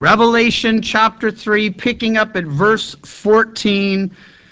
Revelation chapter 3, picking up at verse 14.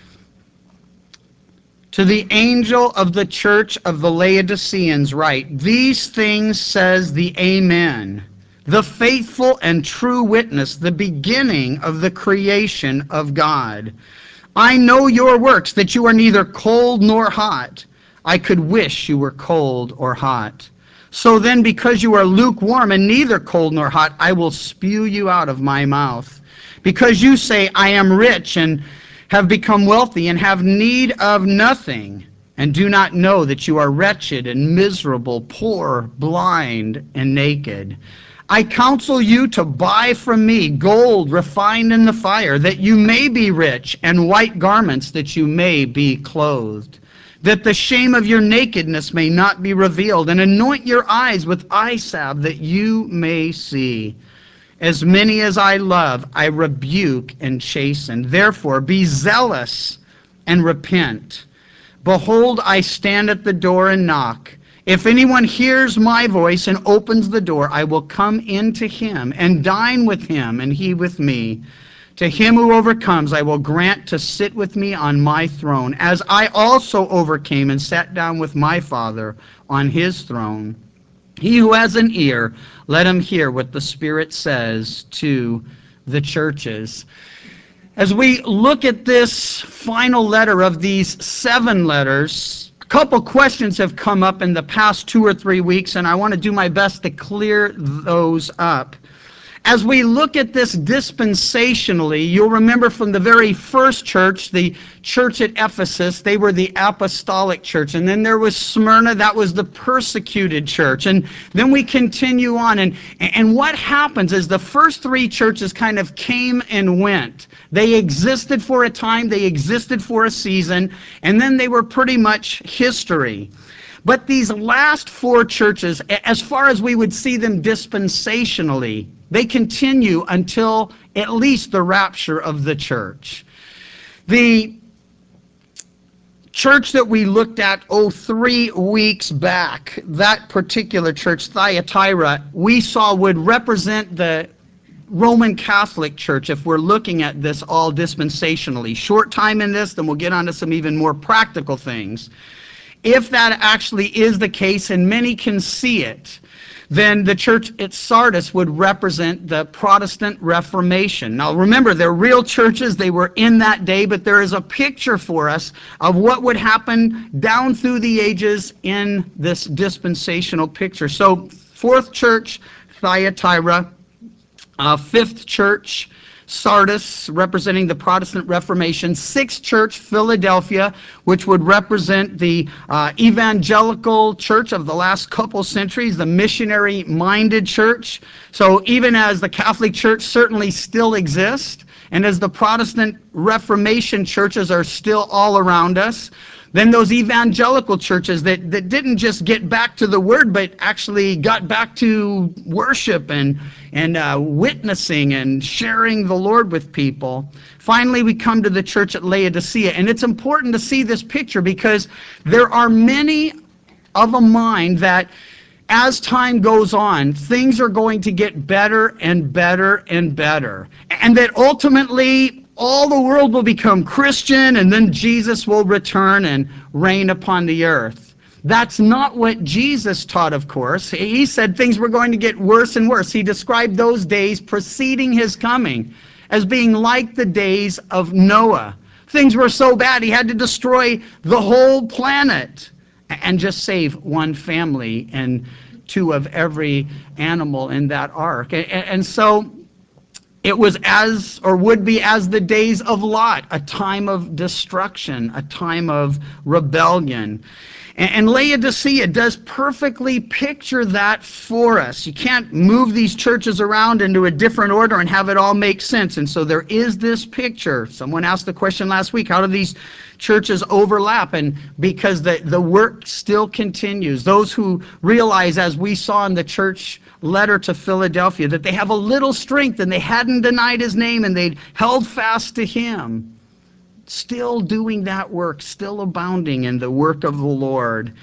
To the angel of the church of the Laodiceans write, These things says the Amen, the faithful and true witness, the beginning of the creation of God. I know your works, that you are neither cold nor hot. I could wish you were cold or hot. So then, because you are lukewarm and neither cold nor hot, I will spew you out of my mouth. Because you say, I am rich and have become wealthy and have need of nothing, and do not know that you are wretched and miserable, poor, blind, and naked. I counsel you to buy from me gold refined in the fire, that you may be rich, and white garments, that you may be clothed, that the shame of your nakedness may not be revealed, and anoint your eyes with eye salve, that you may see. As many as I love, I rebuke and chasten. Therefore, be zealous and repent. Behold, I stand at the door and knock. If anyone hears my voice and opens the door, I will come into him and dine with him, and he with me. To him who overcomes, I will grant to sit with me on my throne, as I also overcame and sat down with my Father on his throne. He who has an ear, let him hear what the Spirit says to the churches. As we look at this final letter of these 7 letters, a couple questions have come up in the past 2 or 3 weeks, and I want to do my best to clear those up. As we look at this dispensationally, you'll remember from the very first church, the church at Ephesus, they were the apostolic church. And then there was Smyrna, that was the persecuted church. And then we continue on. And what happens is the first 3 churches kind of came and went. They existed for a time, they existed for a season, and then they were pretty much history. But these last 4 churches, as far as we would see them dispensationally, they continue until at least the rapture of the church. The church that we looked at 3 weeks back, that particular church, Thyatira, we saw would represent the Roman Catholic Church if we're looking at this all dispensationally. Short time in this, then we'll get on to some even more practical things. If that actually is the case, and many can see it, then the church at Sardis would represent the Protestant Reformation. Now remember, they're real churches, they were in that day, but there is a picture for us of what would happen down through the ages in this dispensational picture. So 4th church, Thyatira. 5th church, Sardis, representing the Protestant Reformation. 6th church, Philadelphia, which would represent the evangelical church of the last couple centuries, the missionary-minded church. So even as the Catholic Church certainly still exists, and as the Protestant Reformation churches are still all around us, then those evangelical churches that didn't just get back to the Word, but actually got back to worship and witnessing and sharing the Lord with people. Finally, we come to the church at Laodicea, and it's important to see this picture because there are many of a mind that as time goes on, things are going to get better and better and better, and that ultimately all the world will become Christian, and then Jesus will return and reign upon the earth. That's not what Jesus taught, of course. He said things were going to get worse and worse. He described those days preceding his coming as being like the days of Noah. Things were so bad he had to destroy the whole planet and just save one family and 2 of every animal in that ark. And so it was as, or would be as the days of Lot, a time of destruction, a time of rebellion. And Laodicea does perfectly picture that for us. You can't move these churches around into a different order and have it all make sense. And so there is this picture. Someone asked the question last week, how do these churches overlap? And because the work still continues. Those who realize, as we saw in the church letter to Philadelphia, that they have a little strength and they hadn't denied his name and they'd held fast to him. Still doing that work, still abounding in the work of the Lord.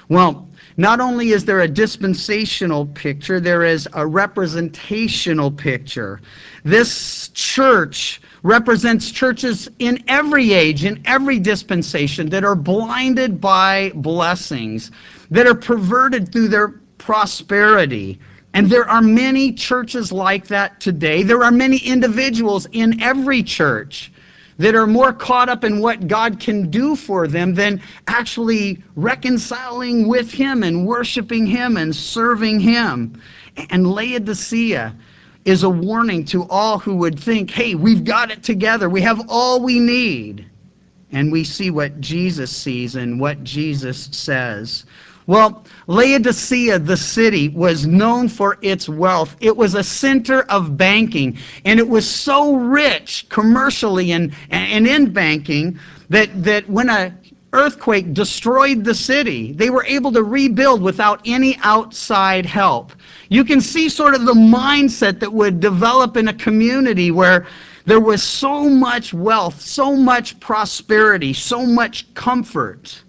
Well, not only is there a dispensational picture, there is a representational picture. This church represents churches in every age, in every dispensation, that are blinded by blessings, that are perverted through their prosperity. And there are many churches like that today. There are many individuals in every church that are more caught up in what God can do for them than actually reconciling with Him and worshiping Him and serving Him. And Laodicea is a warning to all who would think, hey, we've got it together. We have all we need. And we see what Jesus sees and what Jesus says. Well, Laodicea, the city, was known for its wealth. It was a center of banking, and it was so rich commercially and in banking that when an earthquake destroyed the city, they were able to rebuild without any outside help. You can see sort of the mindset that would develop in a community where there was so much wealth, so much prosperity, so much comfort.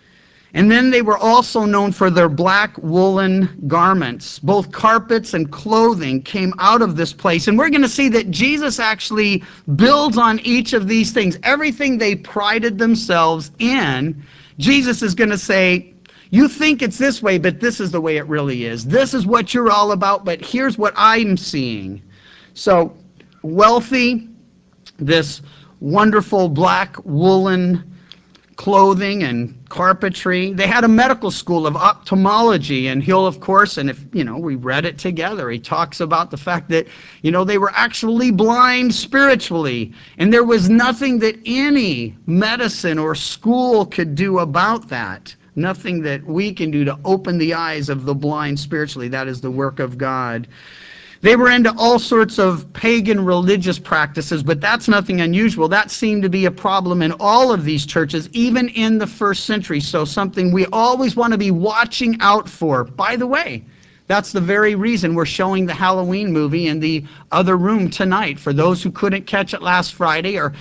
And then they were also known for their black woolen garments. Both carpets and clothing came out of this place. And we're going to see that Jesus actually builds on each of these things. Everything they prided themselves in, Jesus is going to say, you think it's this way, but this is the way it really is. This is what you're all about, but here's what I'm seeing. So, wealthy, this wonderful black woolen clothing and carpentry. They had a medical school of ophthalmology, and he'll, of course, and if, we read it together, he talks about the fact that, they were actually blind spiritually, and there was nothing that any medicine or school could do about that. Nothing that we can do to open the eyes of the blind spiritually. That is the work of God. They were into all sorts of pagan religious practices, but that's nothing unusual. That seemed to be a problem in all of these churches, even in the first century. So something we always want to be watching out for. By the way, that's the very reason we're showing the Halloween movie in the other room tonight for those who couldn't catch it last Friday or,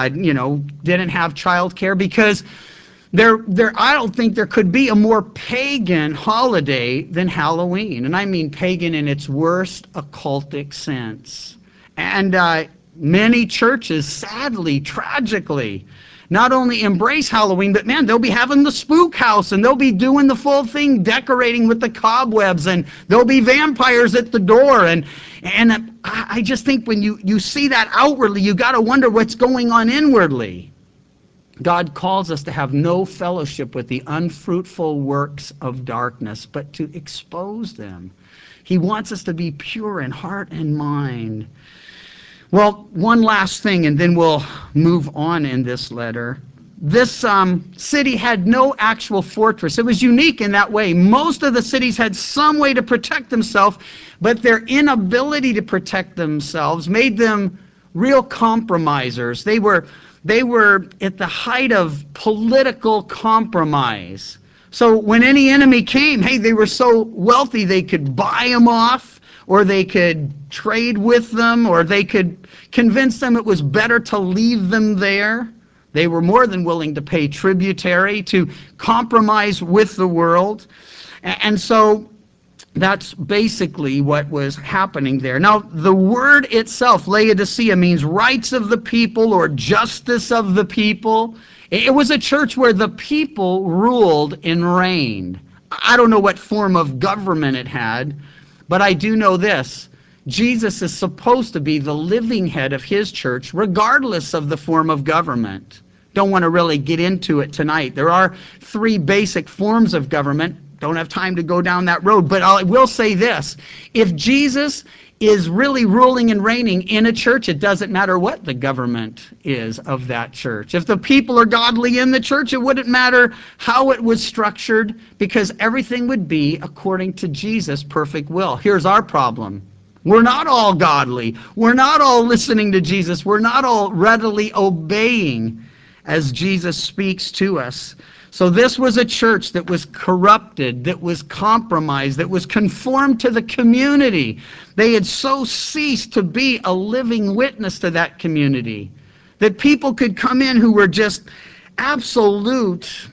didn't have childcare, because I don't think there could be a more pagan holiday than Halloween. And I mean pagan in its worst occultic sense. And many churches, sadly, tragically, not only embrace Halloween, but man, they'll be having the spook house, and they'll be doing the full thing, decorating with the cobwebs, and there'll be vampires at the door. And I just think when you see that outwardly, you got to wonder what's going on inwardly. God calls us to have no fellowship with the unfruitful works of darkness, but to expose them. He wants us to be pure in heart and mind. Well, one last thing, and then we'll move on in this letter. This city had no actual fortress. It was unique in that way. Most of the cities had some way to protect themselves, but their inability to protect themselves made them real compromisers. They were at the height of political compromise. So when any enemy came, hey, they were so wealthy they could buy them off, or they could trade with them, or they could convince them it was better to leave them there. They were more than willing to pay tributary, to compromise with the world. And so that's basically what was happening there. Now, the word itself, Laodicea, means rights of the people or justice of the people. It was a church where the people ruled and reigned. I don't know what form of government it had, but I do know this. Jesus is supposed to be the living head of his church, regardless of the form of government. Don't want to really get into it tonight. There are three basic forms of government. Don't have time to go down that road, but I will say this. If Jesus is really ruling and reigning in a church, it doesn't matter what the government is of that church. If the people are godly in the church, it wouldn't matter how it was structured, because everything would be according to Jesus' perfect will. Here's our problem. We're not all godly. We're not all listening to Jesus. We're not all readily obeying as Jesus speaks to us. So this was a church that was corrupted, that was compromised, that was conformed to the community. They had so ceased to be a living witness to that community that people could come in who were just absolute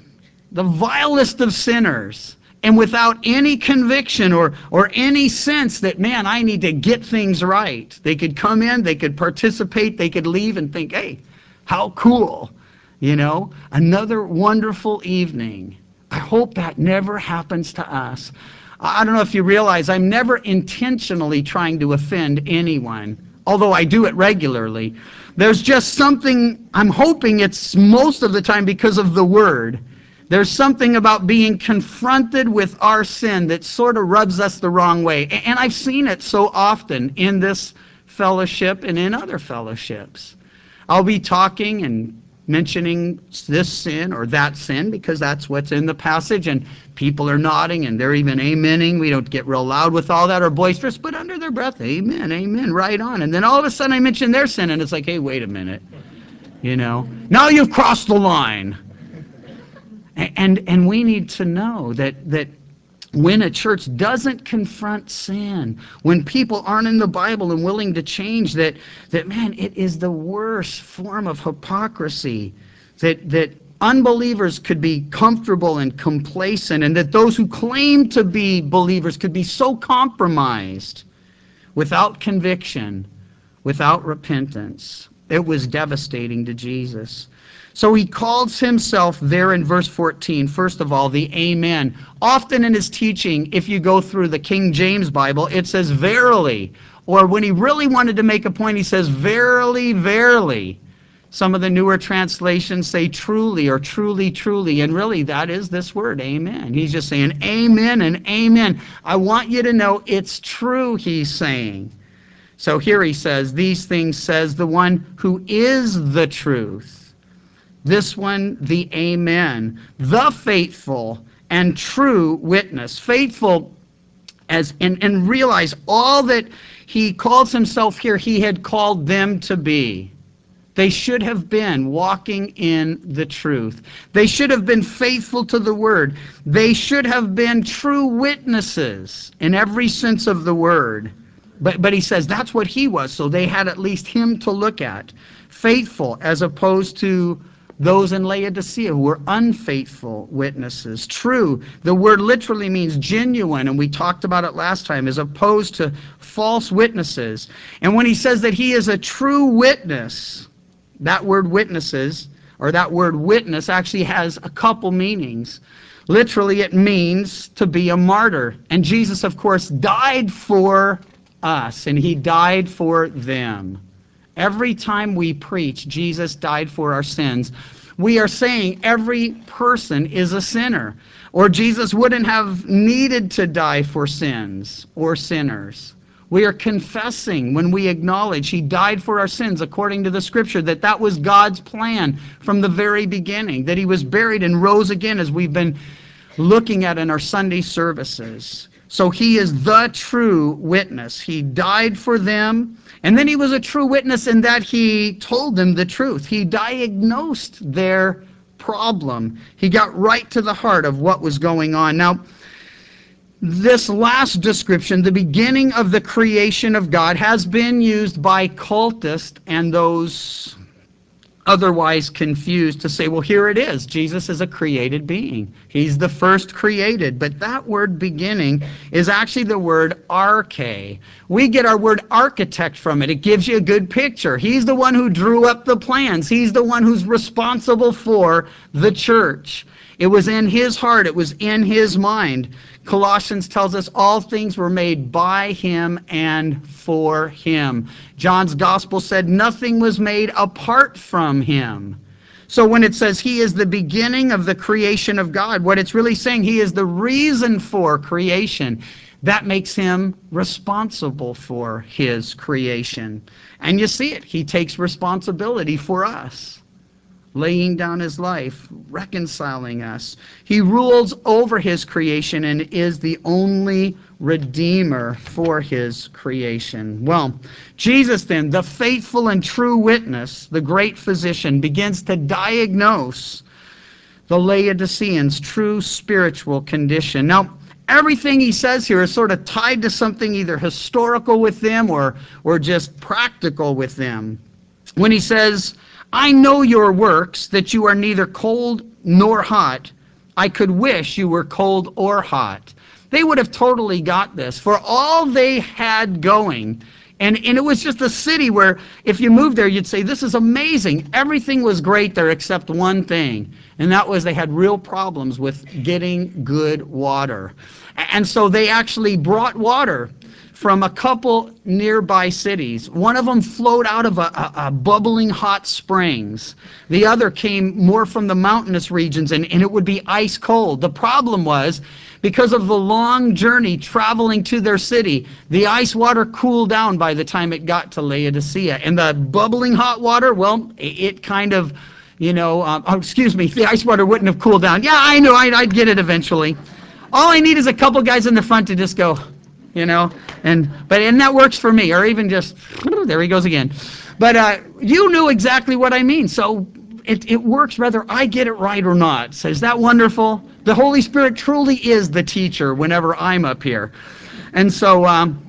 the vilest of sinners, and without any conviction or any sense that, man, I need to get things right. They could come in, they could participate, they could leave and think, hey, how cool, another wonderful evening. I hope that never happens to us. I don't know if you realize I'm never intentionally trying to offend anyone, although I do it regularly. There's just something, I'm hoping it's most of the time because of the Word. There's something about being confronted with our sin that sort of rubs us the wrong way. And I've seen it so often in this fellowship and in other fellowships. I'll be talking and mentioning this sin or that sin because that's what's in the passage, and people are nodding and they're even amening. We don't get real loud with all that or boisterous, but under their breath, amen, amen, right on. And then all of a sudden I mention their sin and it's like, hey, wait a minute. Now you've crossed the line. And we need to know that when a church doesn't confront sin, when people aren't in the Bible and willing to change, that man, it is the worst form of hypocrisy, that unbelievers could be comfortable and complacent, and that those who claim to be believers could be so compromised without conviction, without repentance. It was devastating to Jesus. So he calls himself there in verse 14, first of all, the Amen. Often in his teaching, if you go through the King James Bible, it says verily. Or when he really wanted to make a point, he says verily, verily. Some of the newer translations say truly or truly, truly. And really, that is this word, amen. He's just saying amen and amen. I want you to know it's true, he's saying. So here he says, these things says the one who is the truth. This one, the Amen, the faithful and true witness. Faithful and realize all that he calls himself here, he had called them to be. They should have been walking in the truth. They should have been faithful to the word. They should have been true witnesses in every sense of the word. But he says that's what he was, so they had at least him to look at. Faithful as opposed to those in Laodicea who were unfaithful witnesses. True, the word literally means genuine, and we talked about it last time, as opposed to false witnesses. And when he says that he is a true witness, that word witnesses, or that word witness, actually has a couple meanings. Literally, it means to be a martyr. And Jesus, of course, died for us, and he died for them. Every time we preach, Jesus died for our sins, we are saying every person is a sinner. Or Jesus wouldn't have needed to die for sins or sinners. We are confessing when we acknowledge he died for our sins according to the Scripture, that was God's plan from the very beginning, that he was buried and rose again as we've been looking at in our Sunday services. So he is the true witness. He died for them, and then he was a true witness in that he told them the truth. He diagnosed their problem. He got right to the heart of what was going on. Now, this last description, the beginning of the creation of God, has been used by cultists and those otherwise confused to say, well, here it is. Jesus is a created being. He's the first created. But that word beginning is actually the word arche. We get our word architect from it. It gives you a good picture. He's the one who drew up the plans. He's the one who's responsible for the church. It was in his heart. It was in his mind. Colossians tells us all things were made by him and for him. John's gospel said nothing was made apart from him. So when it says he is the beginning of the creation of God, what it's really saying, he is the reason for creation. That makes him responsible for his creation. And you see it. He takes responsibility for us, laying down his life, reconciling us. He rules over his creation and is the only redeemer for his creation. Well, Jesus then, the faithful and true witness, the great physician, begins to diagnose the Laodiceans' true spiritual condition. Now, everything he says here is sort of tied to something either historical with them or just practical with them. When he says, I know your works, that you are neither cold nor hot. I could wish you were cold or hot. They would have totally got this for all they had going. And it was just a city where if you moved there, you'd say, this is amazing. Everything was great there except one thing. And that was they had real problems with getting good water. And so they actually brought water from a couple nearby cities. One of them flowed out of a bubbling hot springs. The other came more from the mountainous regions, and it would be ice cold. The problem was, because of the long journey traveling to their city, the ice water cooled down by the time it got to Laodicea. And the bubbling hot water, well, it kind of, the ice water wouldn't have cooled down. Yeah, I know, I'd get it eventually. All I need is a couple guys in the front to just go, and that works for me, or even just, there he goes again. But you knew exactly what I mean, so it works whether I get it right or not. So is that wonderful? The Holy Spirit truly is the teacher whenever I'm up here. And so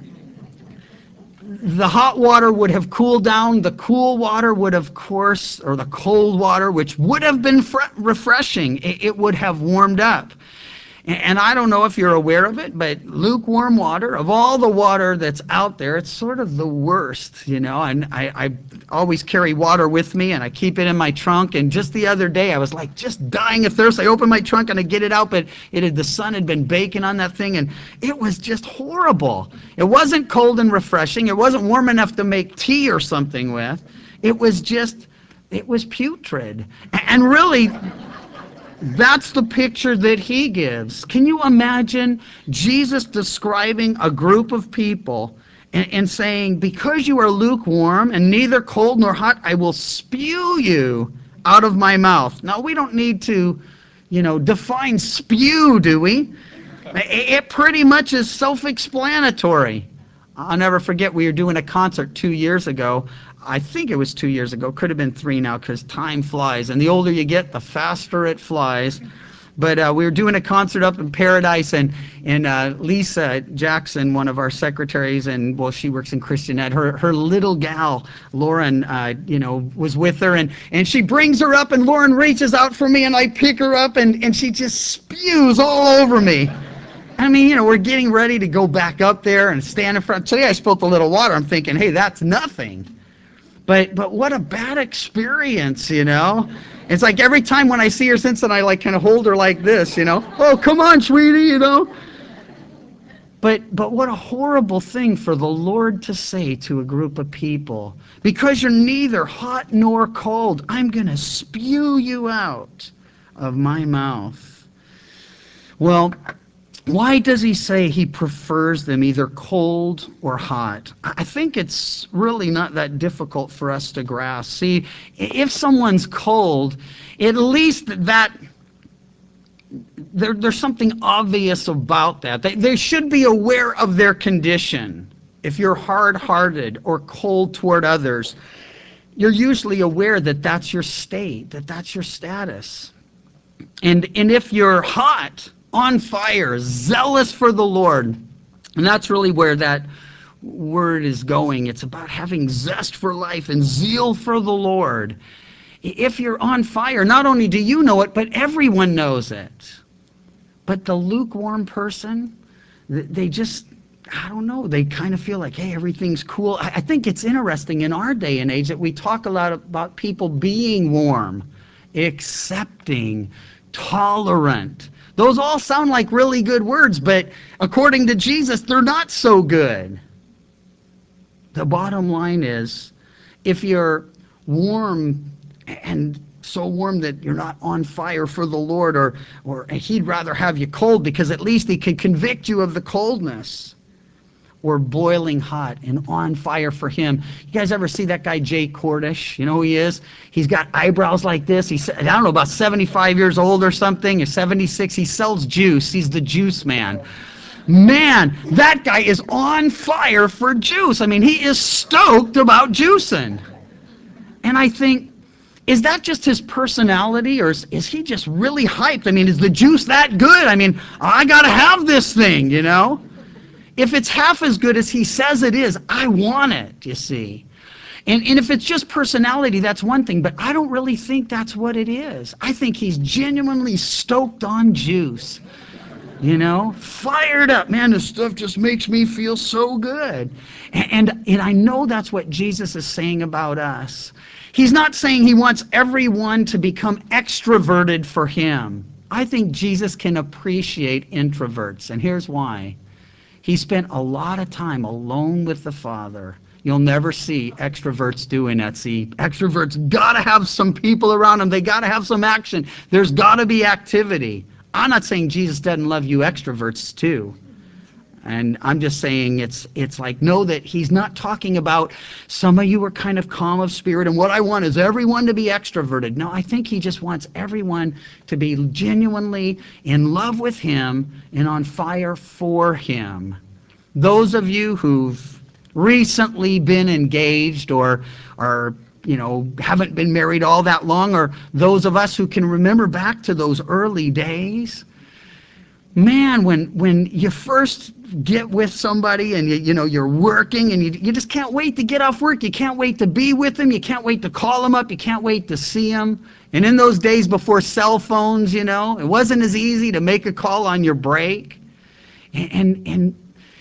the hot water would have cooled down. The cool water would, of course, or the cold water, which would have been refreshing, it would have warmed up. And I don't know if you're aware of it, but lukewarm water, of all the water that's out there, it's sort of the worst, And I always carry water with me, and I keep it in my trunk. And just the other day, I was like just dying of thirst. I opened my trunk and I get it out, but the sun had been baking on that thing, and it was just horrible. It wasn't cold and refreshing. It wasn't warm enough to make tea or something with. It was putrid. And really, that's the picture that he gives. Can you imagine Jesus describing a group of people and saying, because you are lukewarm and neither cold nor hot, I will spew you out of my mouth. Now, we don't need to, define spew, do we? It pretty much is self-explanatory. I'll never forget, we were doing a concert 2 years ago. I think it was 2 years ago. Could have been 3 now because time flies. And the older you get, the faster it flies. But we were doing a concert up in Paradise, and Lisa Jackson, one of our secretaries, and she works in Christian Ed, her little gal, Lauren, was with her, and she brings her up, and Lauren reaches out for me, and I pick her up, and she just spews all over me. I mean, we're getting ready to go back up there and stand in front. Today I spilled a little water. I'm thinking, hey, that's nothing. But what a bad experience, It's like every time when I see her since then, I like kind of hold her like this, Oh, come on, sweetie, But what a horrible thing for the Lord to say to a group of people. Because you're neither hot nor cold, I'm going to spew you out of my mouth. Well, why does he say he prefers them either cold or hot? I think it's really not that difficult for us to grasp. See, if someone's cold, at least there's something obvious about that. They should be aware of their condition. If you're hard-hearted or cold toward others, you're usually aware that that's your state, that that's your status. And if you're hot, on fire, zealous for the Lord, and that's really where that word is going. It's about having zest for life and zeal for the Lord. If you're on fire, not only do you know it, but everyone knows it. But the lukewarm person, they just, I don't know, they kind of feel like, hey, everything's cool. I think it's interesting in our day and age that we talk a lot about people being warm, accepting, tolerant. Those all sound like really good words, but according to Jesus, they're not so good. The bottom line is, if you're warm and so warm that you're not on fire for the Lord, or he'd rather have you cold because at least he can convict you of the coldness, or boiling hot and on fire for him. You guys ever see that guy Jay Cordish? You know who he is? He's got eyebrows like this. He's, I don't know, about 75 years old or something, or 76. He sells juice. He's the juice man. Man, that guy is on fire for juice. I mean, he is stoked about juicing. And I think, is that just his personality, or is he just really hyped? I mean, is the juice that good? I mean, I got to have this thing, If it's half as good as he says it is, I want it, you see. And if it's just personality, that's one thing, but I don't really think that's what it is. I think he's genuinely stoked on juice. Fired up. Man, this stuff just makes me feel so good. And I know that's what Jesus is saying about us. He's not saying he wants everyone to become extroverted for him. I think Jesus can appreciate introverts, and here's why. He spent a lot of time alone with the Father. You'll never see extroverts doing that. See, extroverts got to have some people around them. They got to have some action. There's got to be activity. I'm not saying Jesus doesn't love you extroverts too. And I'm just saying it's like, know that he's not talking about some of you are kind of calm of spirit and what I want is everyone to be extroverted. No, I think he just wants everyone to be genuinely in love with him and on fire for him. Those of you who've recently been engaged or haven't been married all that long, or those of us who can remember back to those early days, man, when you first get with somebody and you're working and you just can't wait to get off work. You can't wait to be with them. You can't wait to call them up. You can't wait to see them. And in those days before cell phones, it wasn't as easy to make a call on your break. And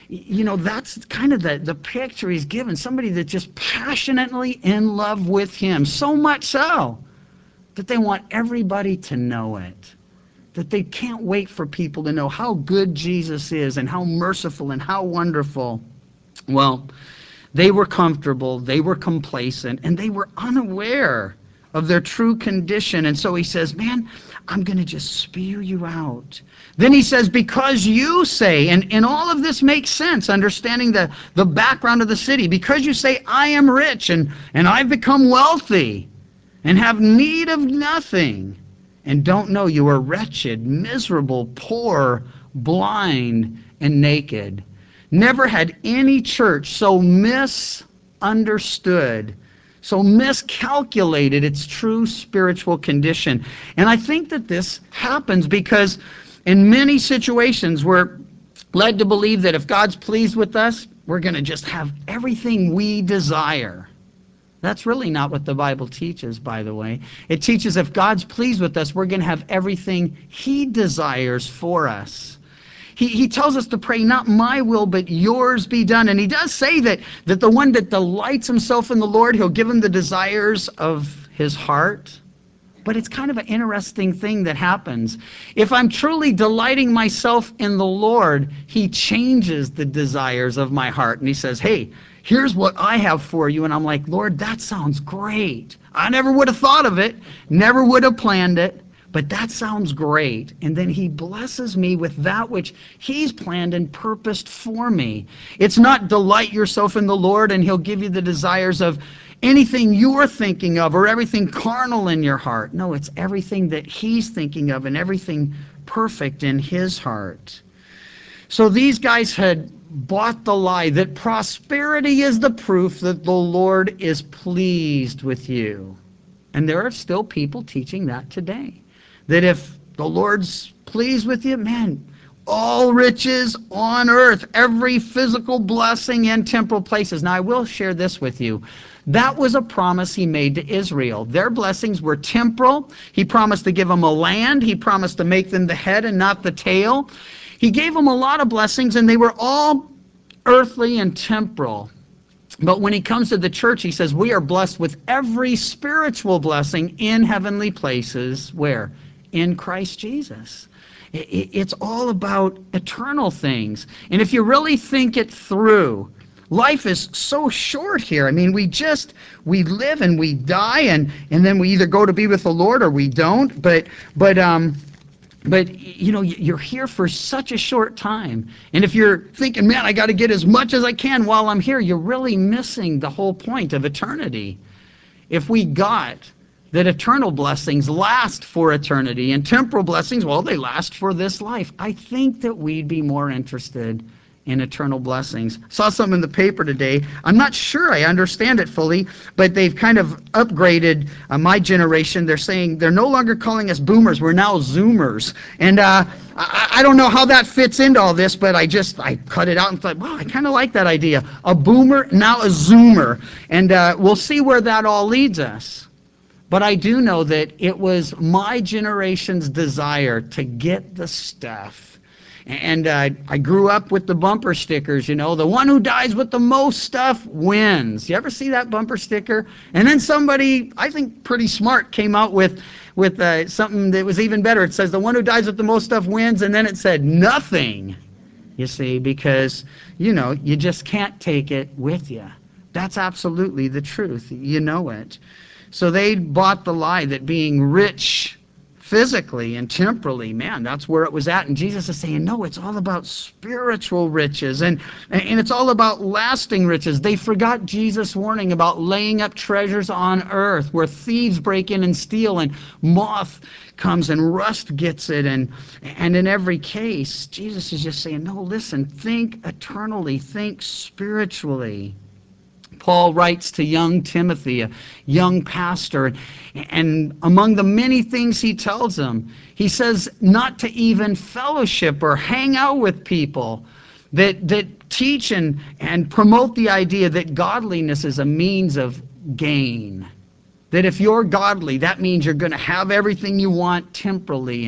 that's kind of the picture he's given. Somebody that's just passionately in love with him. So much so that they want everybody to know it. That they can't wait for people to know how good Jesus is and how merciful and how wonderful. Well, they were comfortable, they were complacent, and they were unaware of their true condition. And so he says, man, I'm going to just spew you out. Then he says, because you say, and all of this makes sense, understanding the background of the city, because you say, I am rich and I've become wealthy and have need of nothing, and don't know you are wretched, miserable, poor, blind, and naked. Never had any church so misunderstood, so miscalculated its true spiritual condition. And I think that this happens because in many situations we're led to believe that if God's pleased with us, we're going to just have everything we desire. That's really not what the Bible teaches, by the way. It teaches if God's pleased with us, we're going to have everything he desires for us. He tells us to pray, not my will, but yours be done. And he does say that the one that delights himself in the Lord, he'll give him the desires of his heart. But it's kind of an interesting thing that happens. If I'm truly delighting myself in the Lord, he changes the desires of my heart. And he says, hey, here's what I have for you. And I'm like, Lord, that sounds great. I never would have thought of it, never would have planned it, but that sounds great. And then he blesses me with that which he's planned and purposed for me. It's not delight yourself in the Lord and he'll give you the desires of anything you're thinking of or everything carnal in your heart. No, it's everything that he's thinking of and everything perfect in his heart. So these guys had bought the lie that prosperity is the proof that the Lord is pleased with you. And there are still people teaching that today. That if the Lord's pleased with you, man, all riches on earth, every physical blessing in temporal places. Now I will share this with you. That was a promise he made to Israel. Their blessings were temporal. He promised to give them a land. He promised to make them the head and not the tail. He gave them a lot of blessings, and they were all earthly and temporal. But when he comes to the church, he says, we are blessed with every spiritual blessing in heavenly places. Where? In Christ Jesus. It's all about eternal things. And if you really think it through, life is so short here. I mean, we live and we die, and then we either go to be with the Lord or we don't. But you're here for such a short time. And if you're thinking, man, I got to get as much as I can while I'm here, you're really missing the whole point of eternity. If we got that eternal blessings last for eternity and temporal blessings, well, they last for this life, I think that we'd be more interested in eternal blessings. Saw something in the paper today. I'm not sure I understand it fully, but they've kind of upgraded my generation. They're saying they're no longer calling us boomers. We're now Zoomers. And I don't know how that fits into all this, but I cut it out and thought, wow, I kind of like that idea. A boomer, now a Zoomer. And we'll see where that all leads us. But I do know that it was my generation's desire to get the stuff. And I grew up with the bumper stickers, the one who dies with the most stuff wins. You ever see that bumper sticker? And then somebody, I think pretty smart, came out with something that was even better. It says the one who dies with the most stuff wins, and then it said nothing, you see, because, you just can't take it with you. That's absolutely the truth. You know it. So they bought the lie that being rich physically and temporally, man, that's where it was at. And Jesus is saying, no, it's all about spiritual riches, and it's all about lasting riches. They forgot Jesus' warning about laying up treasures on earth where thieves break in and steal, and moth comes and rust gets it. And in every case, Jesus is just saying, no, listen, think eternally, think spiritually. Paul writes to young Timothy, a young pastor, and among the many things he tells him, he says not to even fellowship or hang out with people that teach and promote the idea that godliness is a means of gain. That if you're godly, that means you're going to have everything you want temporally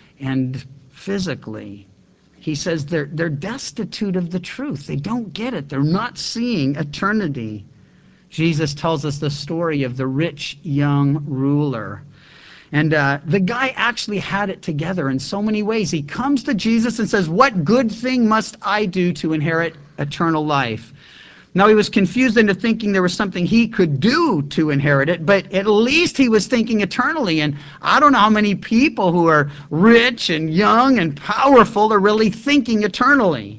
and physically. He says they're destitute of the truth. They don't get it. They're not seeing eternity. Jesus tells us the story of the rich young ruler. And the guy actually had it together in so many ways. He comes to Jesus and says, what good thing must I do to inherit eternal life? Now, he was confused into thinking there was something he could do to inherit it, but at least he was thinking eternally. And I don't know how many people who are rich and young and powerful are really thinking eternally.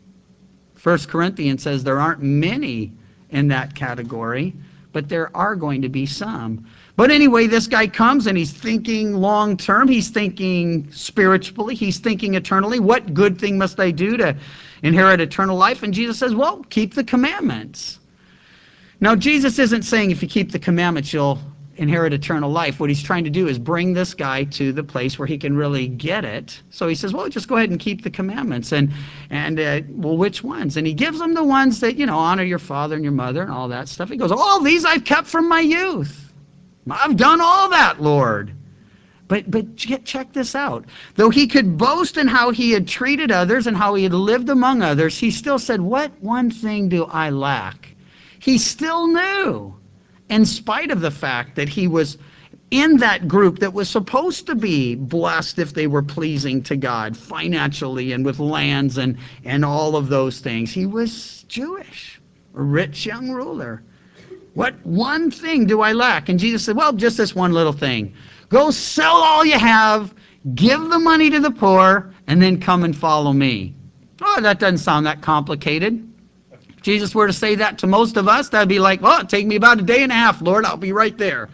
1 Corinthians says there aren't many in that category, but there are going to be some. But anyway, this guy comes and he's thinking long term. He's thinking spiritually. He's thinking eternally. What good thing must I do to inherit eternal life? And Jesus says, well, keep the commandments. Now, Jesus isn't saying if you keep the commandments, you'll inherit eternal life. What he's trying to do is bring this guy to the place where he can really get it. So he says, well, just go ahead and keep the commandments. And well, which ones? And he gives them the ones that, honor your father and your mother and all that stuff. He goes, all these I've kept from my youth. I've done all that, Lord. But check this out. Though he could boast in how he had treated others and how he had lived among others, he still said, what one thing do I lack? He still knew, in spite of the fact that he was in that group that was supposed to be blessed if they were pleasing to God financially and with lands and all of those things. He was Jewish, a rich young ruler. What one thing do I lack? And Jesus said, well, just this one little thing. Go sell all you have, give the money to the poor, and then come and follow me. Oh, that doesn't sound that complicated. If Jesus were to say that to most of us, that'd be like, well, it'd take me about a day and a half, Lord. I'll be right there.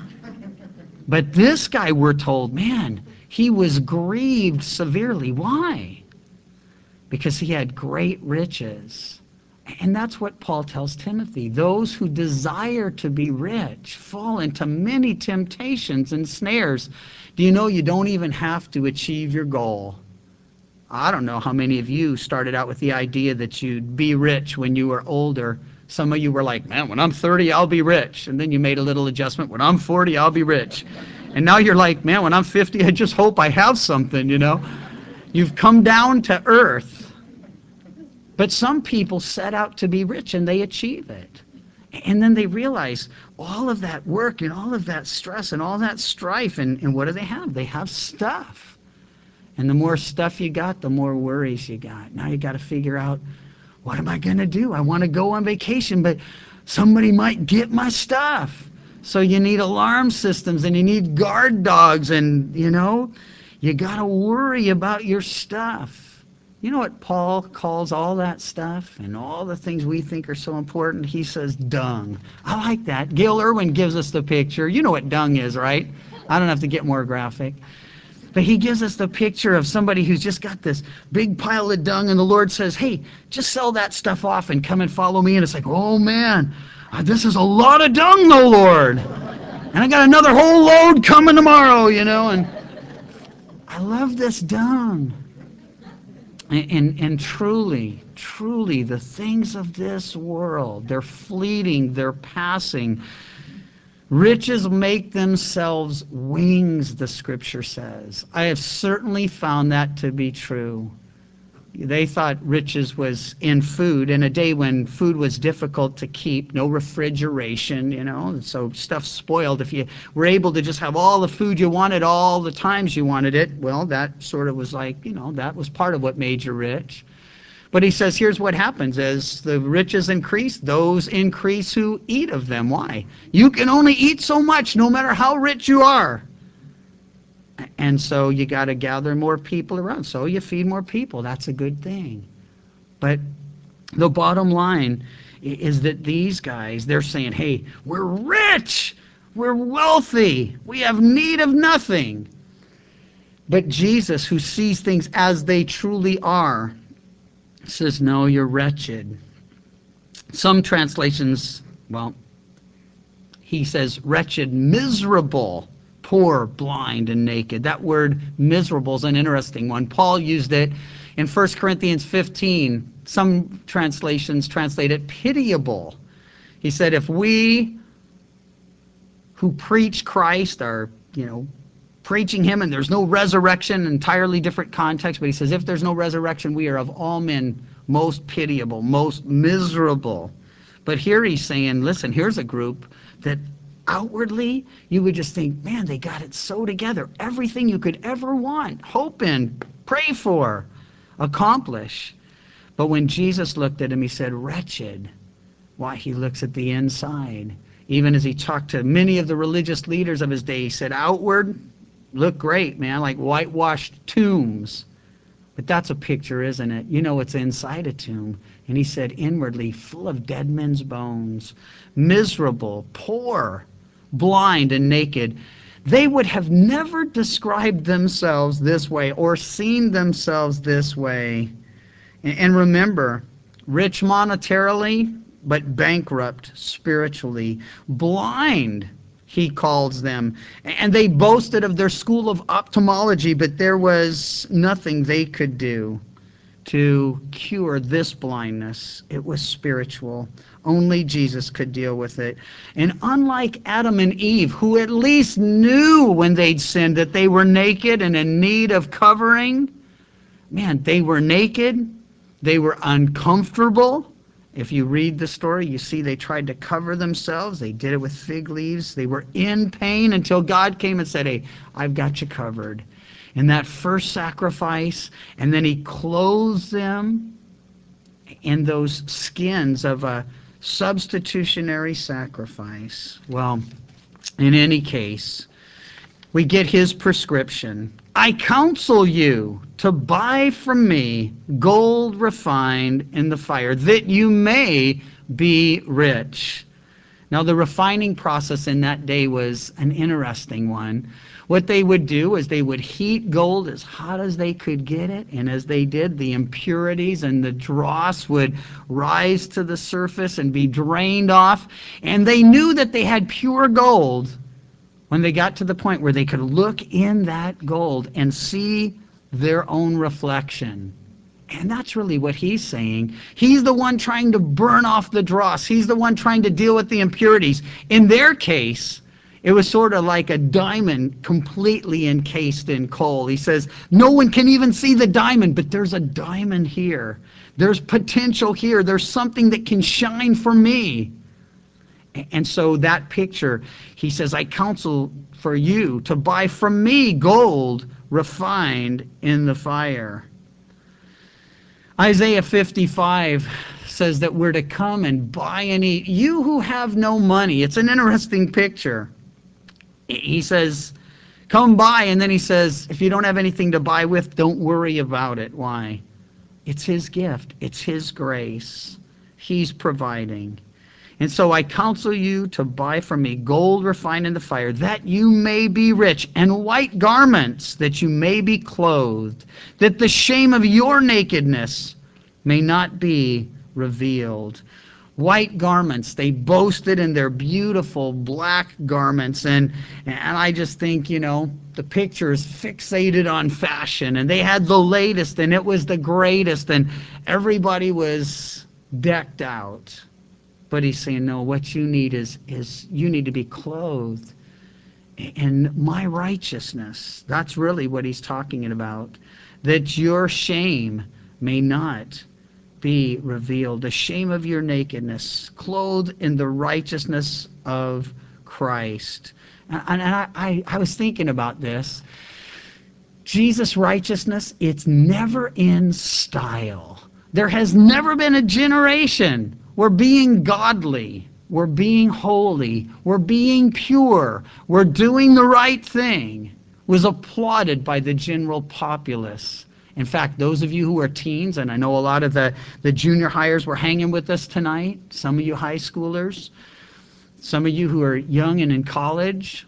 But this guy, we're told, man, he was grieved severely. Why? Because he had great riches. And that's what Paul tells Timothy. Those who desire to be rich fall into many temptations and snares. Do you know you don't even have to achieve your goal? I don't know how many of you started out with the idea that you'd be rich when you were older. Some of you were like, man, when I'm 30, I'll be rich. And then you made a little adjustment. When I'm 40, I'll be rich. And now you're like, man, when I'm 50, I just hope I have something, You've come down to earth. But some people set out to be rich and they achieve it. And then they realize all of that work and all of that stress and all that strife, and what do they have? They have stuff. And the more stuff you got, the more worries you got. Now you got to figure out, what am I going to do? I want to go on vacation, but somebody might get my stuff. So you need alarm systems and you need guard dogs, and you got to worry about your stuff. You know what Paul calls all that stuff and all the things we think are so important? He says dung. I like that. Gail Irwin gives us the picture. You know what dung is, right? I don't have to get more graphic. But he gives us the picture of somebody who's just got this big pile of dung, and the Lord says, hey, just sell that stuff off and come and follow me. And it's like, oh man, this is a lot of dung though, Lord. And I got another whole load coming tomorrow, and I love this dung. And truly, the things of this world, they're fleeting, they're passing. Riches make themselves wings, the Scripture says. I have certainly found that to be true. They thought riches was in food in a day when food was difficult to keep, no refrigeration, so stuff spoiled. If you were able to just have all the food you wanted all the times you wanted it, well, that sort of was like, that was part of what made you rich. But he says, here's what happens. As the riches increase, those increase who eat of them. Why? You can only eat so much no matter how rich you are. And so you got to gather more people around. So you feed more people. That's a good thing. But the bottom line is that these guys, they're saying, hey, we're rich. We're wealthy. We have need of nothing. But Jesus, who sees things as they truly are, says, no, you're wretched. Some translations, he says wretched, miserable, poor, blind, and naked. That word miserable is an interesting one. Paul used it in 1 Corinthians 15. Some translations translate it pitiable. He said, if we who preach Christ are, preaching him and there's no resurrection, entirely different context, but he says, if there's no resurrection, we are of all men most pitiable, most miserable. But here he's saying, listen, here's a group that outwardly you would just think, man, they got it so together. Everything you could ever want, hope in, pray for, accomplish. But when Jesus looked at him, he said, wretched. Why? He looks at the inside. Even as he talked to many of the religious leaders of his day, he said, outward, look great, man, like whitewashed tombs. But that's a picture, isn't it? You know what's inside a tomb. And he said, inwardly, full of dead men's bones, miserable, poor, blind, and naked. They would have never described themselves this way or seen themselves this way. And remember, rich monetarily, but bankrupt spiritually, blind, he calls them. And they boasted of their school of ophthalmology, but there was nothing they could do to cure this blindness. It was spiritual. Only Jesus could deal with it. And unlike Adam and Eve, who at least knew when they'd sinned that they were naked and in need of covering, man, they were naked. They were uncomfortable. If you read the story, you see they tried to cover themselves. They did it with fig leaves. They were in pain until God came and said, hey, I've got you covered. In that first sacrifice, and then he clothes them in those skins of a substitutionary sacrifice. Well, in any case, we get his prescription. I counsel you to buy from me gold refined in the fire, that you may be rich. Now, the refining process in that day was an interesting one. What they would do is they would heat gold as hot as they could get it, and as they did, the impurities and the dross would rise to the surface and be drained off, and they knew that they had pure gold when they got to the point where they could look in that gold and see their own reflection. And that's really what he's saying. He's the one trying to burn off the dross. He's the one trying to deal with the impurities. In their case, it was sort of like a diamond completely encased in coal. He says, no one can even see the diamond, but there's a diamond here. There's potential here. There's something that can shine for me. And so that picture, he says, I counsel for you to buy from me gold refined in the fire. Isaiah 55 says that we're to come and buy and eat. You who have no money. It's an interesting picture. He says, come buy, and then he says, if you don't have anything to buy with, don't worry about it. Why? It's his gift. It's his grace. He's providing. And so I counsel you to buy from me gold refined in the fire, that you may be rich, and white garments, that you may be clothed, that the shame of your nakedness may not be revealed. White garments, they boasted in their beautiful black garments. And I just think, the picture is fixated on fashion. And they had the latest, and it was the greatest, and everybody was decked out. But he's saying, no, what you need is you need to be clothed in my righteousness. That's really what he's talking about. That your shame may not be revealed. The shame of your nakedness, clothed in the righteousness of Christ. And I was thinking about this. Jesus' righteousness, it's never in style. There has never been a generation where being godly, we're being holy, we're being pure, we're doing the right thing was applauded by the general populace. In fact, those of you who are teens, and I know a lot of the junior hires were hanging with us tonight, some of you high schoolers, some of you who are young and in college,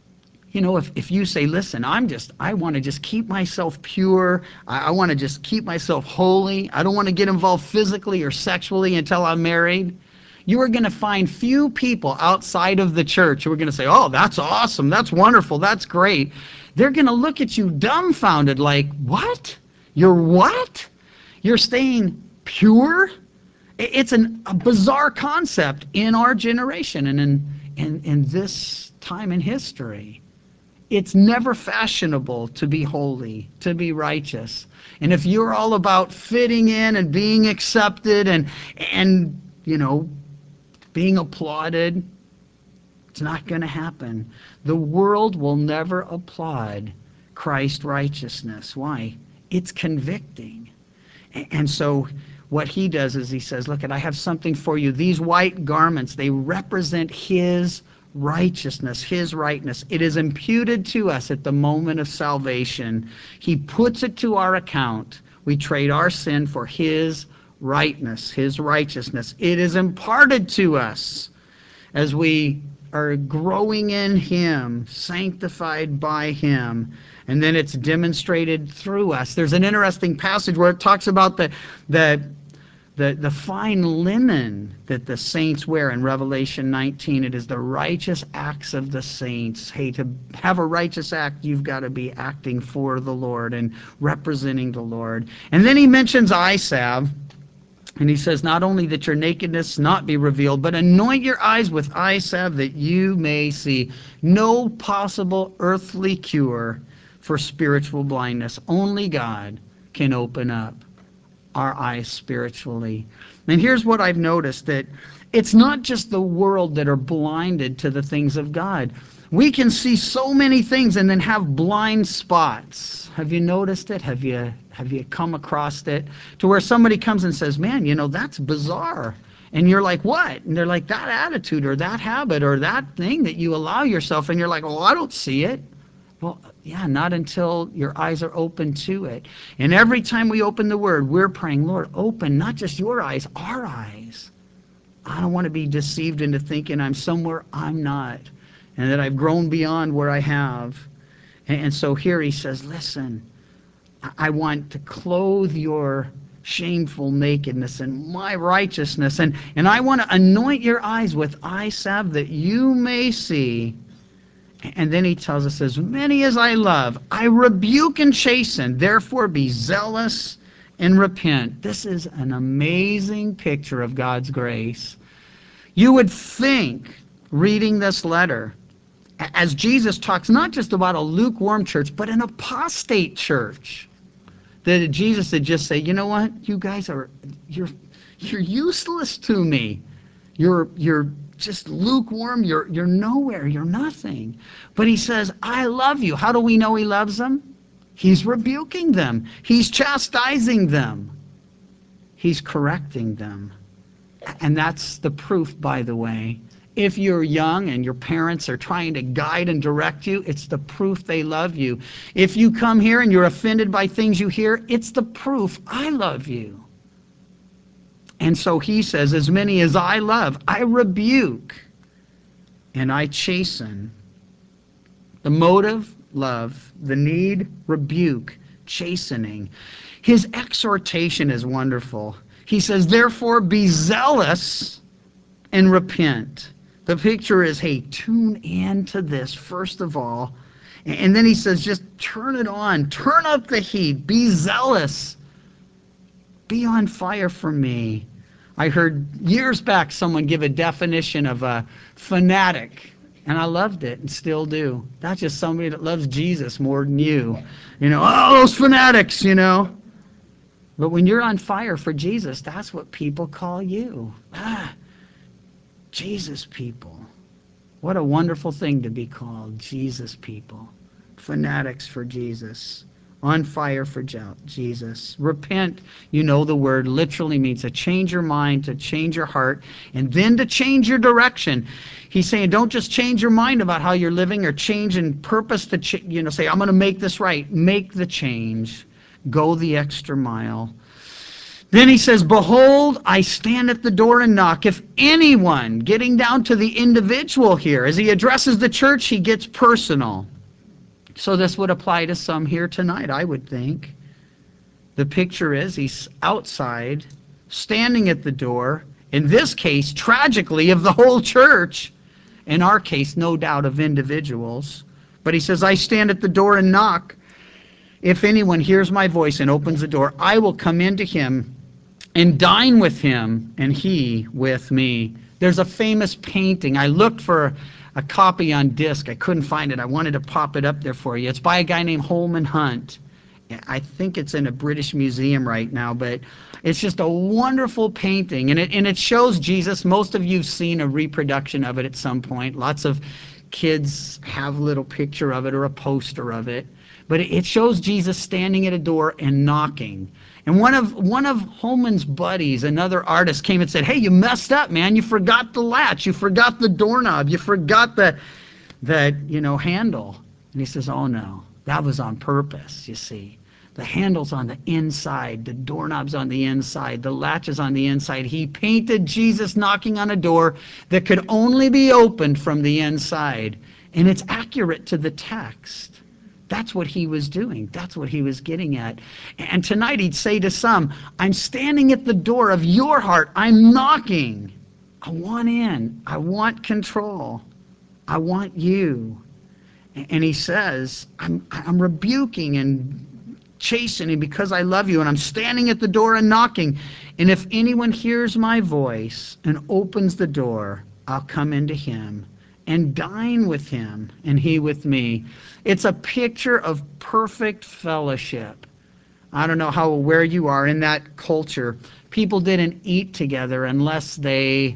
if you say, listen, I want to just keep myself pure. I want to just keep myself holy. I don't want to get involved physically or sexually until I'm married. You are going to find few people outside of the church who are going to say, oh, that's awesome. That's wonderful. That's great. They're going to look at you dumbfounded like, what? You're what? You're staying pure? It's a bizarre concept in our generation and in this time in history. It's never fashionable to be holy, to be righteous. And if you're all about fitting in and being accepted and being applauded, it's not going to happen. The world will never applaud Christ's righteousness. Why? It's convicting. And so what he does is he says, look, I have something for you. These white garments, they represent his righteousness, his rightness. It is imputed to us at the moment of salvation. He puts it to our account. We trade our sin for his rightness, his righteousness. It is imparted to us as we are growing in him, sanctified by him, and then it's demonstrated through us. There's an interesting passage where it talks about the fine linen that the saints wear in Revelation 19. It is the righteous acts of the saints. Hey, to have a righteous act, you've got to be acting for the Lord and representing the Lord. And then he mentions eye salve. And he says, not only that your nakedness not be revealed, but anoint your eyes with eye salve that you may see. No possible earthly cure for spiritual blindness. Only God can open up our eyes spiritually. And here's what I've noticed, that it's not just the world that are blinded to the things of God. We can see so many things and then have blind spots. Have you noticed it? Have you come across it? To where somebody comes and says, man, that's bizarre. And you're like, what? And they're like, that attitude or that habit or that thing that you allow yourself. And you're like, oh, I don't see it. Well, yeah, not until your eyes are open to it. And every time we open the Word, we're praying, Lord, open not just your eyes, our eyes. I don't want to be deceived into thinking I'm somewhere I'm not, and that I've grown beyond where I have. And so here he says, listen, I want to clothe your shameful nakedness in my righteousness, and I want to anoint your eyes with eye salve that you may see. And then he tells us, as many as I love, I rebuke and chasten. Therefore be zealous and repent. This is an amazing picture of God's grace. You would think, reading this letter, as Jesus talks not just about a lukewarm church, but an apostate church, that Jesus would just say, you know what? You guys you're useless to me. You're just lukewarm. You're nowhere. You're nothing. But he says, I love you. How do we know he loves them? He's rebuking them. He's chastising them. He's correcting them. And that's the proof, by the way. If you're young and your parents are trying to guide and direct you, it's the proof they love you. If you come here and you're offended by things you hear, it's the proof I love you. And so he says, as many as I love, I rebuke and I chasten. The motive, love. The need, rebuke, chastening. His exhortation is wonderful. He says, therefore be zealous and repent. The picture is, hey, tune in to this first of all. And then he says, just turn it on. Turn up the heat. Be zealous. Be on fire for me. I heard years back someone give a definition of a fanatic, and I loved it and still do. That's just somebody that loves Jesus more than you. Oh, those fanatics, But when you're on fire for Jesus, that's what people call you. Jesus people. What a wonderful thing to be called, Jesus people. Fanatics for Jesus. On fire for Jesus. Repent, the word literally means to change your mind, to change your heart, and then to change your direction. He's saying don't just change your mind about how you're living or change in purpose to say, I'm going to make this right. Make the change. Go the extra mile. Then he says, behold, I stand at the door and knock. If anyone, getting down to the individual here, as he addresses the church, he gets personal. So this would apply to some here tonight, I would think. The picture is he's outside, standing at the door, in this case, tragically, of the whole church. In our case, no doubt of individuals. But he says, I stand at the door and knock. If anyone hears my voice and opens the door, I will come into him and dine with him, and he with me. There's a famous painting. I looked for a copy on disc. I couldn't find it. I wanted to pop it up there for you. It's by a guy named Holman Hunt. I think it's in a British museum right now, but it's just a wonderful painting. And it shows Jesus. Most of you have seen a reproduction of it at some point. Lots of kids have a little picture of it or a poster of it. But it shows Jesus standing at a door and knocking. And one of Holman's buddies, another artist, came and said, hey, you messed up, man. You forgot the latch. You forgot the doorknob. You forgot the handle. And he says, oh, no. That was on purpose, you see. The handle's on the inside. The doorknob's on the inside. The latch is on the inside. He painted Jesus knocking on a door that could only be opened from the inside. And it's accurate to the text. That's what he was doing. That's what he was getting at. And tonight he'd say to some, I'm standing at the door of your heart. I'm knocking. I want in. I want control. I want you. And he says, I'm rebuking and chastening because I love you. And I'm standing at the door and knocking. And if anyone hears my voice and opens the door, I'll come into him and dine with him, and he with me. It's a picture of perfect fellowship. I don't know how aware you are in that culture. People didn't eat together unless they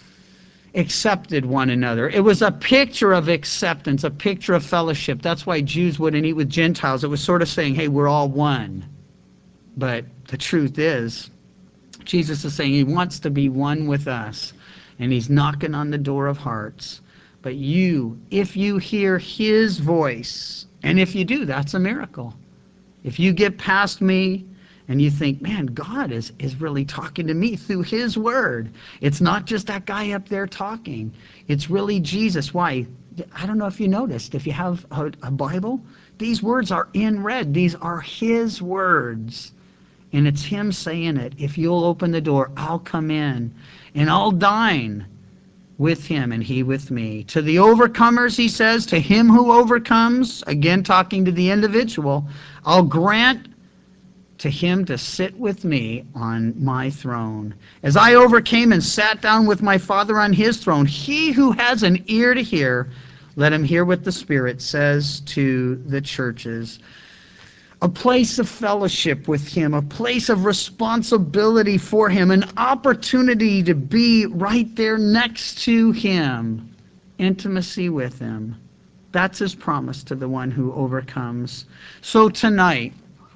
accepted one another. It was a picture of acceptance, a picture of fellowship. That's why Jews wouldn't eat with Gentiles. It was sort of saying, hey, we're all one. But the truth is, Jesus is saying he wants to be one with us, and he's knocking on the door of hearts. But you, if you hear his voice, and if you do, that's a miracle. If you get past me and you think, man, God is really talking to me through his word. It's not just that guy up there talking. It's really Jesus. Why? I don't know if you noticed. If you have a Bible, these words are in red. These are his words. And it's him saying it. If you'll open the door, I'll come in and I'll dine with him and he with me. To the overcomers, he says, to him who overcomes, again talking to the individual, I'll grant to him to sit with me on my throne. As I overcame and sat down with my Father on his throne, he who has an ear to hear, let him hear what the Spirit says to the churches. A place of fellowship with him, a place of responsibility for him, an opportunity to be right there next to him, intimacy with him. That's his promise to the one who overcomes. So tonight,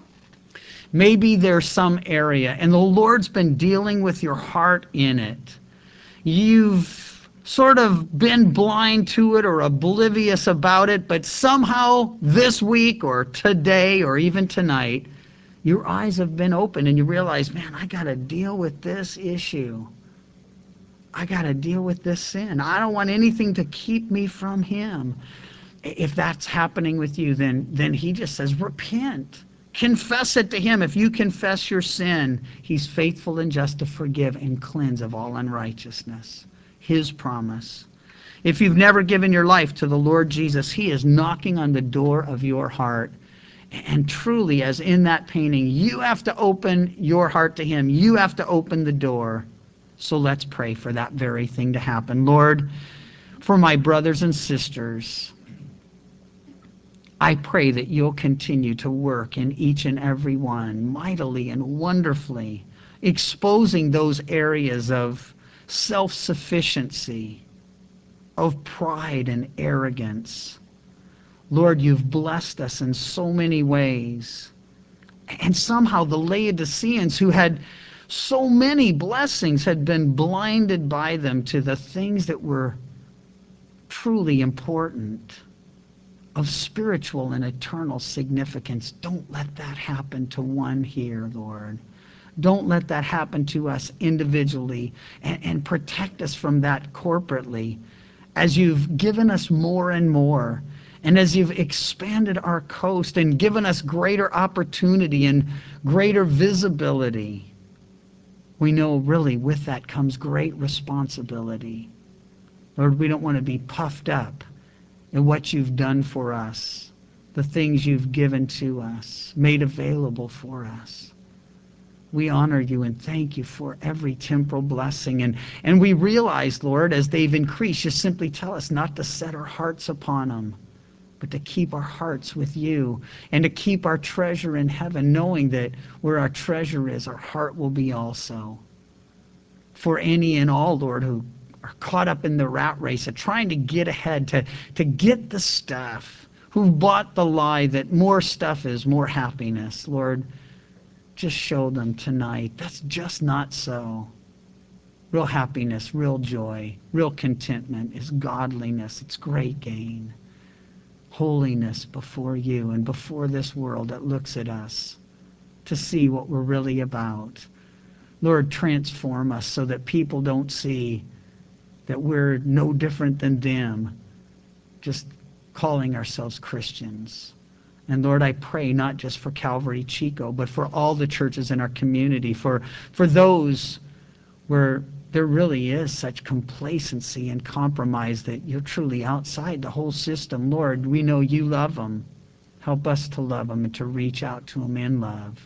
maybe there's some area, and the Lord's been dealing with your heart in it. You've sort of been blind to it or oblivious about it, but somehow this week or today or even tonight, Your eyes have been opened and you realize, man, I got to deal with this issue. I got to deal with this sin. I don't want anything to keep me from him. If that's happening with you, then he just says, repent. Confess it to him. If you confess your sin, he's faithful and just to forgive and cleanse of all unrighteousness. His promise. If you've never given your life to the Lord Jesus, he is knocking on the door of your heart. And truly, as in that painting, you have to open your heart to him. You have to open the door. So let's pray for that very thing to happen. Lord, for my brothers and sisters, I pray that you'll continue to work in each and every one mightily and wonderfully, exposing those areas of self-sufficiency, of pride and arrogance. Lord, you've blessed us in so many ways. And somehow the Laodiceans, who had so many blessings, had been blinded by them to the things that were truly important, of spiritual and eternal significance. Don't let that happen to one here, Lord. Don't let that happen to us individually, and protect us from that corporately as you've given us more and more, and as you've expanded our coast and given us greater opportunity and greater visibility. We know really with that comes great responsibility. Lord, we don't want to be puffed up in what you've done for us, the things you've given to us, made available for us. We honor you and thank you for every temporal blessing. And we realize, Lord, as they've increased, you simply tell us not to set our hearts upon them, but to keep our hearts with you and to keep our treasure in heaven, knowing that where our treasure is, our heart will be also. For any and all, Lord, who are caught up in the rat race of trying to get ahead, to get the stuff, who've bought the lie that more stuff is more happiness, Lord, just show them tonight that's just not so. Real happiness, real joy, real contentment is godliness. It's great gain. Holiness before you and before this world that looks at us to see what we're really about. Lord, transform us so that people don't see that we're no different than them, just calling ourselves Christians. And Lord, I pray not just for Calvary Chico, but for all the churches in our community, for those where there really is such complacency and compromise that you're truly outside the whole system. Lord, we know you love them. Help us to love them and to reach out to them in love.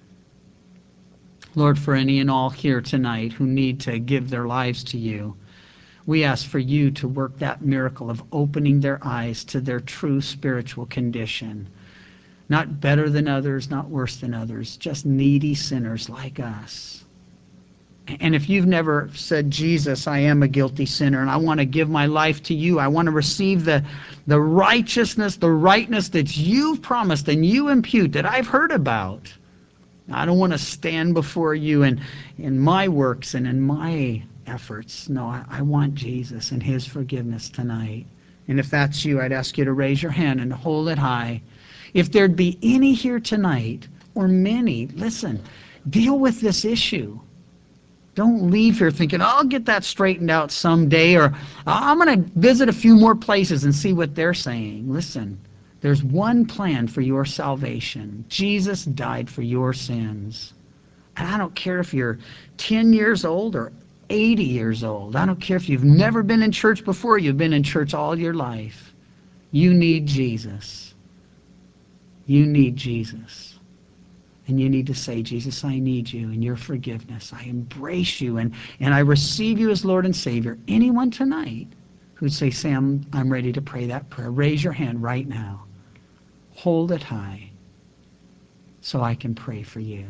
Lord, for any and all here tonight who need to give their lives to you, we ask for you to work that miracle of opening their eyes to their true spiritual condition. Not better than others, not worse than others, just needy sinners like us. And if you've never said, Jesus, I am a guilty sinner and I want to give my life to you, I want to receive the righteousness, the rightness that you've promised and you impute that I've heard about. I don't want to stand before you in my works and in my efforts. No, I want Jesus and his forgiveness tonight. And if that's you, I'd ask you to raise your hand and hold it high. If there'd be any here tonight, or many, listen, deal with this issue. Don't leave here thinking, I'll get that straightened out someday, or I'm going to visit a few more places and see what they're saying. Listen, there's one plan for your salvation. Jesus died for your sins. And I don't care if you're 10 years old or 80 years old. I don't care if you've never been in church before, you've been in church all your life. You need Jesus. You need Jesus. And you need to say, Jesus, I need you and your forgiveness. I embrace you and I receive you as Lord and Savior. Anyone tonight who'd say, Sam, I'm ready to pray that prayer, raise your hand right now. Hold it high so I can pray for you.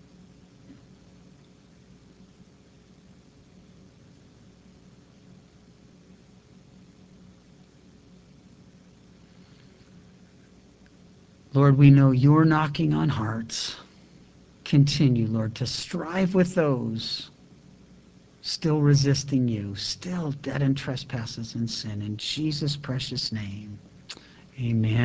Lord, we know you're knocking on hearts. Continue, Lord, to strive with those still resisting you, still dead in trespasses and sin. In Jesus' precious name, amen.